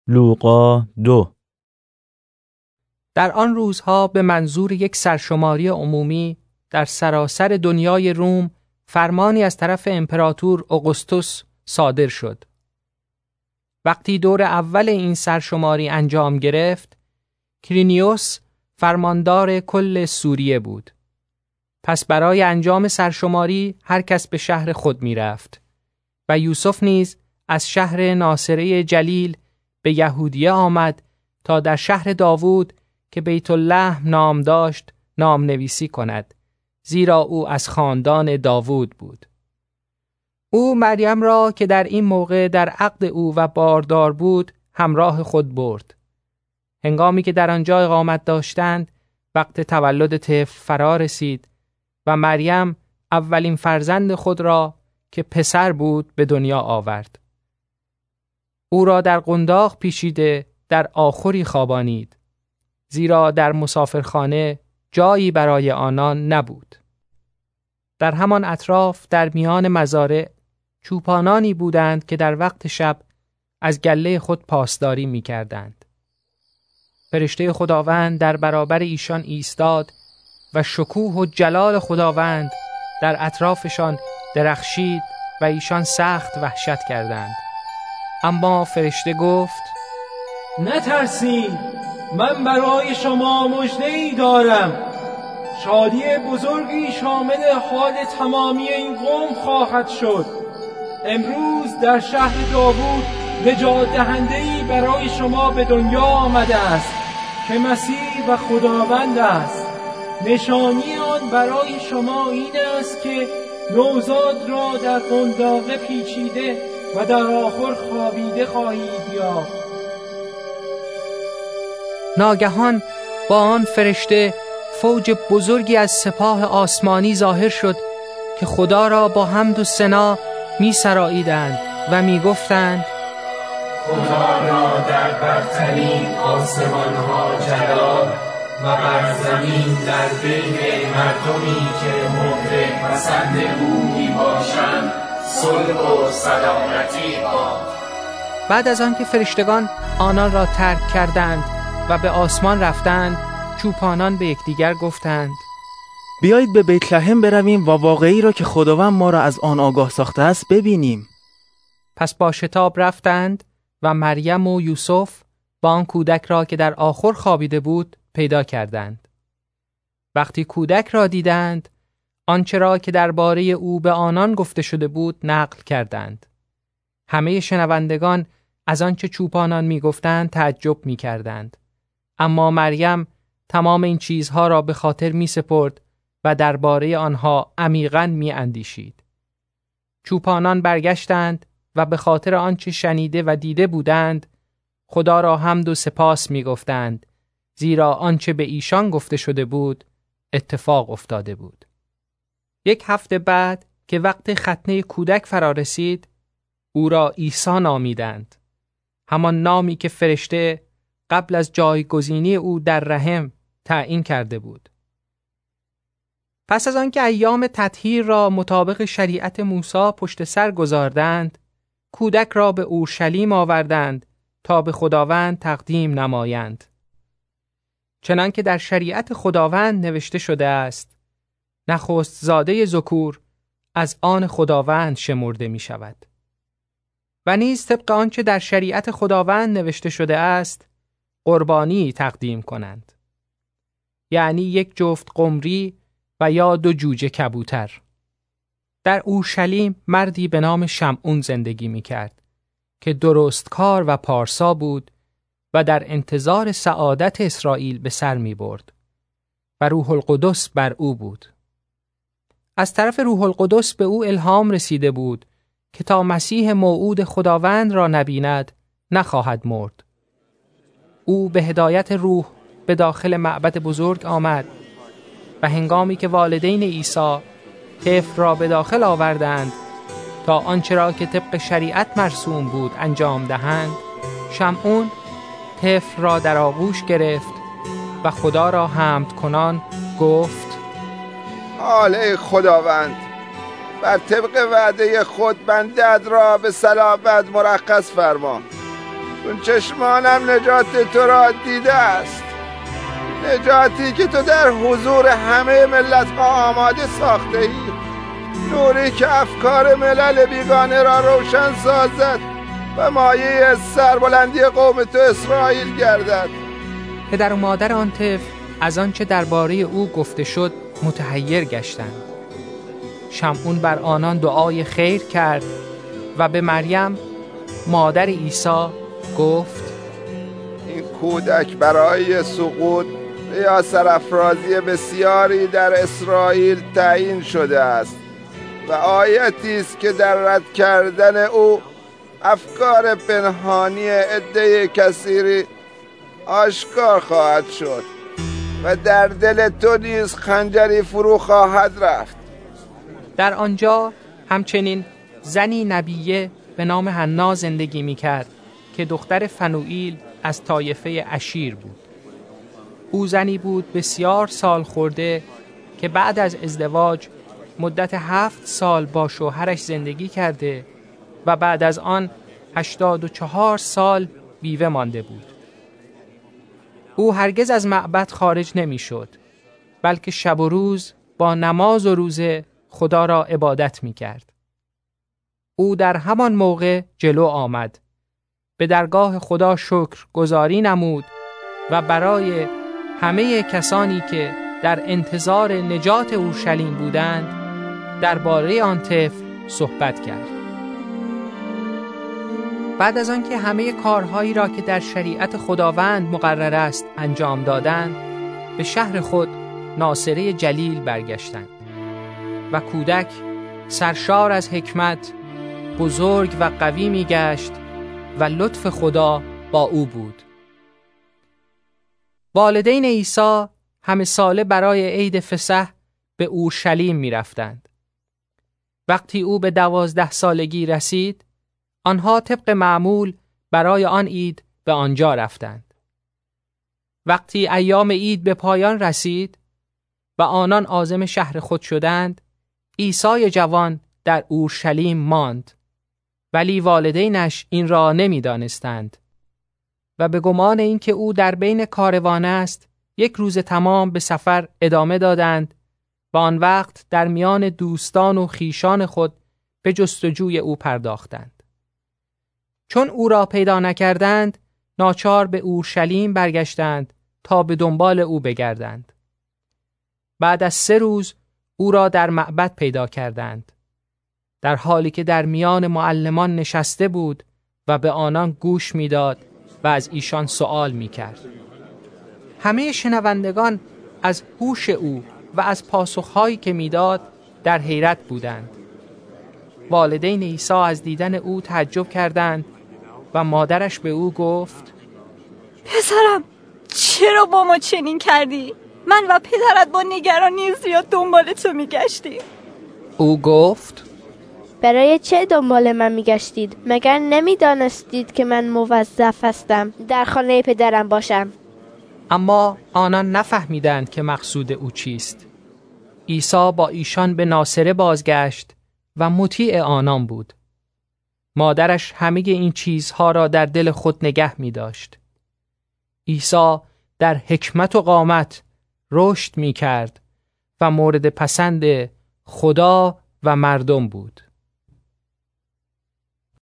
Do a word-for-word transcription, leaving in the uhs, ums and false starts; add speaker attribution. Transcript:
Speaker 1: لوقا دو.
Speaker 2: در آن روزها به منظور یک سرشماری عمومی در سراسر دنیای روم فرمانی از طرف امپراتور اوگوستوس صادر شد. وقتی دور اول این سرشماری انجام گرفت، کرینیوس فرماندار کل سوریه بود. پس برای انجام سرشماری هر کس به شهر خود می رفت و یوسف نیز از شهر ناصره جلیل به یهودیه آمد تا در شهر داوود که بیت لحم نام داشت نام نویسی کند، زیرا او از خاندان داوود بود. او مریم را که در این موقع در عقد او و باردار بود همراه خود برد. هنگامی که در آنجا اقامت داشتند، وقت تولد طفل فرا رسید و مریم اولین فرزند خود را که پسر بود به دنیا آورد. او را در قنداق پیچیده در آخری خوابانید، زیرا در مسافرخانه جایی برای آنان نبود. در همان اطراف در میان مزارع چوپانانی بودند که در وقت شب از گله خود پاسداری می کردند. فرشته خداوند در برابر ایشان ایستاد و شکوه و جلال خداوند در اطرافشان درخشید و ایشان سخت وحشت کردند. اما فرشته گفت:
Speaker 3: نترسید، من برای شما مژده‌ای دارم. شادی بزرگی شامل حال تمامی این قوم خواهد شد. امروز در شهر داوود نجات دهنده‌ای برای شما به دنیا آمده است که مسیح و خداوند است. نشانی آن برای شما این است که نوزاد را در قنداق پیچیده و در آخر خوابیده خواهید یافت.
Speaker 2: ناگهان با آن فرشته فوج بزرگی از سپاه آسمانی ظاهر شد که خدا را با حمد و ثنا می سراییدند و می گفتند:
Speaker 4: خدا را در برترین آسمان ها جلال و بر زمین در بین مردمی که مورد پسند او می باشند صلح و سلامتی باد.
Speaker 2: بعد از آن که فرشتگان آنان را ترک کردند و به آسمان رفتند، چوپانان به یکدیگر گفتند:
Speaker 1: بیایید به بیت لحم برویم و واقعی را که خداوند ما را از آن آگاه ساخته است ببینیم.
Speaker 2: پس با شتاب رفتند و مریم و یوسف با آن کودک را که در آخر خوابیده بود پیدا کردند. وقتی کودک را دیدند، آنچه را که درباره او به آنان گفته شده بود نقل کردند. همه شنوندگان از آنچه چوپانان می گفتند تعجب می کردند. اما مریم تمام این چیزها را به خاطر می سپرد و درباره آنها عمیقاً می اندیشید. چوپانان برگشتند و به خاطر آنچه شنیده و دیده بودند خدا را حمد و سپاس می گفتند، زیرا آنچه به ایشان گفته شده بود اتفاق افتاده بود. یک هفته بعد که وقت ختنه کودک فرا رسید، او را عیسی نامیدند، همان نامی که فرشته قبل از جایگزینی او در رحم تعیین کرده بود. پس از آنکه ایام تطهیر را مطابق شریعت موسی پشت سر گذاردند، کودک را به اورشلیم آوردند تا به خداوند تقدیم نمایند. چنانکه در شریعت خداوند نوشته شده است: نخست زاده ذکور از آن خداوند شمرده می شود. و نیز طبق آنچه در شریعت خداوند نوشته شده است قربانی تقدیم کنند، یعنی یک جفت قمری و یا دو جوجه کبوتر. در اورشلیم مردی به نام شمعون زندگی می کرد که درستکار و پارسا بود و در انتظار سعادت اسرائیل به سر می برد و روح القدس بر او بود. از طرف روح القدس به او الهام رسیده بود که تا مسیح موعود خداوند را نبیند نخواهد مرد. او به هدایت روح به داخل معبد بزرگ آمد و هنگامی که والدین عیسی طفل را به داخل آوردند تا آنچه را که طبق شریعت مرسوم بود انجام دهند، شمعون طفل را در آغوش گرفت و خدا را حمد کنان گفت:
Speaker 5: آله خداوند، بر طبق وعده خود بنده‌ات را به سلامت مرخص فرما. چون چشمانم نجات تو را دیده است، نجاتی که تو در حضور همه ملت ها آماده ساخته ای، نوری که افکار ملل بیگانه را روشن سازد و مایه سربلندی قوم تو اسرائیل گردد.
Speaker 2: پدر و مادر آن طفل از آنچه درباره او گفته شد متحیر گشتند. شمعون بر آنان دعای خیر کرد و به مریم مادر عیسی گفت:
Speaker 5: این کودک برای سقوط یا سرافرازی بسیاری در اسرائیل تعیین شده است و آیتی است که در رد کردن او افکار پنهانی عده کثیری آشکار خواهد شد و در دل تو نیز خنجری فرو خواهد رفت.
Speaker 2: در آنجا همچنین زنی نبیه به نام حنا زندگی می‌کرد که دختر فنوئیل از طایفه اشیر بود. او زنی بود بسیار سال خورده که بعد از ازدواج مدت هفت سال با شوهرش زندگی کرده و بعد از آن هشتاد و چهار سال بیوه مانده بود. او هرگز از معبد خارج نمی شد، بلکه شب و روز با نماز و روزه خدا را عبادت می کرد. او در همان موقع جلو آمد، به درگاه خدا شکر گزاری نمود و برای همه کسانی که در انتظار نجات اورشلیم بودند درباره آن طفل صحبت کرد. بعد از آنکه همه کارهایی را که در شریعت خداوند مقرر است انجام دادند، به شهر خود ناصره جلیل برگشتند و کودک سرشار از حکمت بزرگ و قوی می گشت و لطف خدا با او بود. والدین عیسی همه ساله برای عید فسح به اورشلیم می رفتند. وقتی او به دوازده سالگی رسید، آنها طبق معمول برای آن عید به آنجا رفتند. وقتی ایام عید به پایان رسید و آنان عازم شهر خود شدند، عیسی جوان در اورشلیم ماند، ولی والدینش این را نمی دانستند و به گمان اینکه او در بین کاروان است، یک روز تمام به سفر ادامه دادند و آن وقت در میان دوستان و خیشان خود به جستجوی او پرداختند. چون او را پیدا نکردند، ناچار به اورشلیم برگشتند تا به دنبال او بگردند. بعد از سه روز او را در معبد پیدا کردند، در حالی که در میان معلمان نشسته بود و به آنان گوش میداد و از ایشان سؤال میکرد. همه شنوندگان از هوش او و از پاسخهایی که میداد در حیرت بودند. والدین عیسی از دیدن او تعجب کردند و مادرش به او گفت:
Speaker 6: پسرم، چرا با ما چنین کردی؟ من و پدرت با نگرانی زیاد دنبال تو میگشتیم.
Speaker 2: او گفت:
Speaker 7: برای چه دنبال من میگشتید؟ مگر نمیدانستید که من موظف هستم در خانه پدرم باشم؟
Speaker 2: اما آنان نفهمیدند که مقصود او چیست. عیسی با ایشان به ناصره بازگشت و مطیع آنان بود. مادرش همه این چیزها را در دل خود نگه می داشت. عیسی در حکمت و قامت رشد می کرد و مورد پسند خدا و مردم بود.